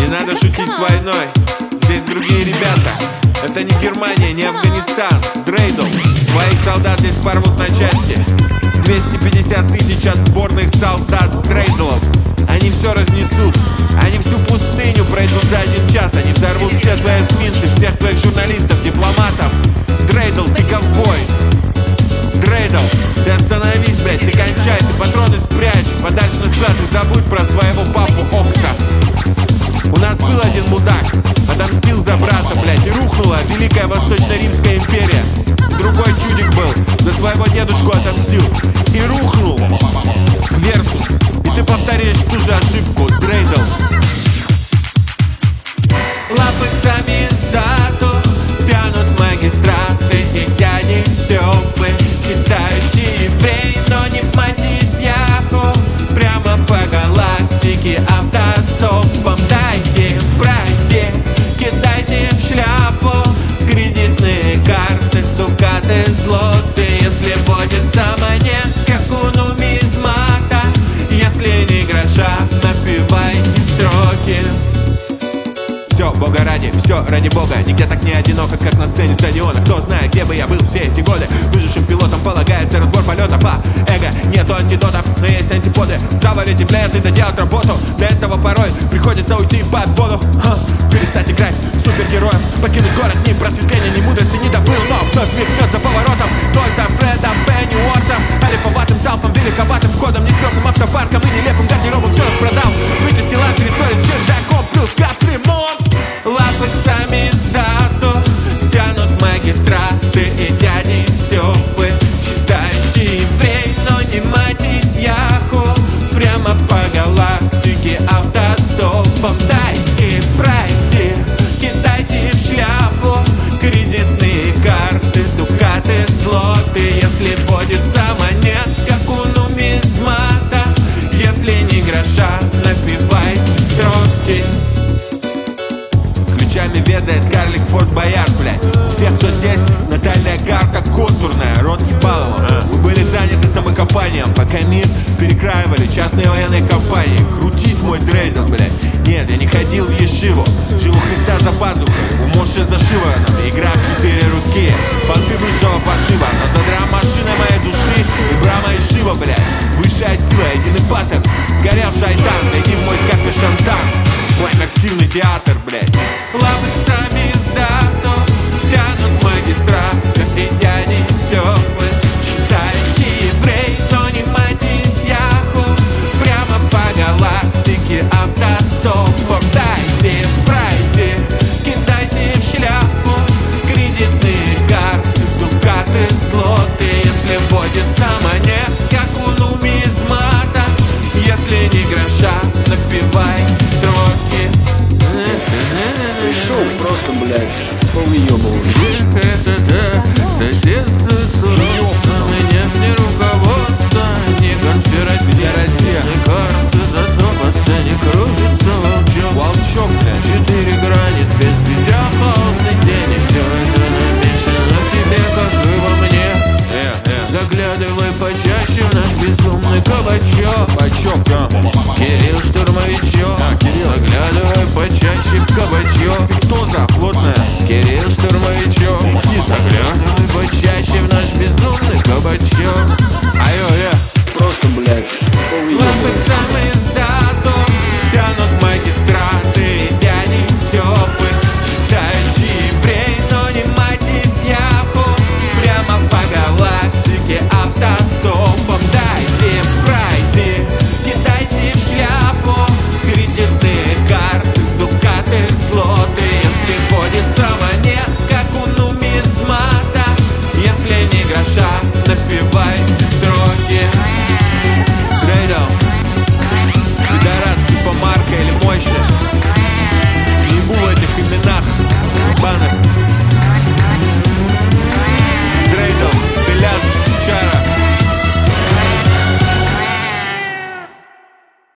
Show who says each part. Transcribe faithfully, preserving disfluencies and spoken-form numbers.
Speaker 1: Не надо шутить с войной, здесь другие ребята. Это не Германия, не Афганистан. Дрейдл, твоих солдат здесь порвут на части. Двести пятьдесят тысяч отборных солдат Дрейдлов. Они все разнесут, они всю пустыню пройдут за один час. Они взорвут все твои эсминцы, всех твоих журналистов, дипломатов. Дрейдл, ты ковбой. Дрейдл, ты остановись, блядь, ты кончай, ты патроны спрячь подальше на склад и забудь про своего папу Окса. У нас был один мудак, отомстил за брата, блядь, и рухнула Великая Восточно-Римская империя. Другой чудик был, за своего дедушку отомстил и рухнул. Версус, и ты повторяешь ту же ошибку, Дрейдл. Лапы к самиздату тянут магистраты и дяди Стёпы, читающий еврей, но не Матис Яху. Прямо по галактике автостопом. Дайте, пройди, кидайте в шляпу кредитные карты, дукаты, злоты. Если водится монет, как у нумизмата, если не гроша, напивайте строки. Все, бога ради, все ради бога. Нигде так не одиноко, как на сцене стадиона. Кто знает, где бы я был все эти годы. Выжившим пилотам полагается разбор полетов. А эго, нету антидотов, но есть антиподы. Завалить и блядь, и доделать работу. Для этого порой приходится уйти под воду. Ха, перестать играть супергероев, покинуть город, ни просветления, ни мудрости не добыл. Но вновь мелькнет за поворотом Той за Фредом Пенниуортом, олиповатым залпом, великоватым входом, нескромным автопарком и нелепым гардеробом. Все распродал, вычистил антиресторис, чердаком плюс капремонт. Лапы к самиздату тянут магистраты и дяди Стёпы, читающий еврей, но не Матис Яху. Прямо по галактике автостопом. Дайте, пройди, кидайте в шляпу кредитные карты, дукаты, злоты. Если водится монет, как у нумизмата, если не гроша, напивайте строки. Ключами ведает карлик Форт Боярд, блядь. У всех, кто здесь, Наталья Гарка контурная, рот ебалова. а? Вы были заняты самокопанием, пока мир перекраивали частные военные компании. Крутись, мой Дрейдл, блядь. Нет, я не ходил в ешиву, жил у Христа за пазухой, у Моши за шиворотом, игра в четыре руки, понты высшего пошива. Но за драм-машина моей души и брама и шива, блядь. Высшая сила, единый паттерн, сгорел шайтан, зайди в мой кафе Шантан. Мой массивный театр, блядь. Лапы к самиздату тянут магистраты и дяди Стёпы, читающий еврей, но не Матис Яху. Прямо по галактике автостопом. Дайте, пройди, кидайте в шляпу кредитные карты, дукаты, злоты. Если водится монет, как у нумизмата, если не гроша, напивайте строки.
Speaker 2: Пришел просто, блядь,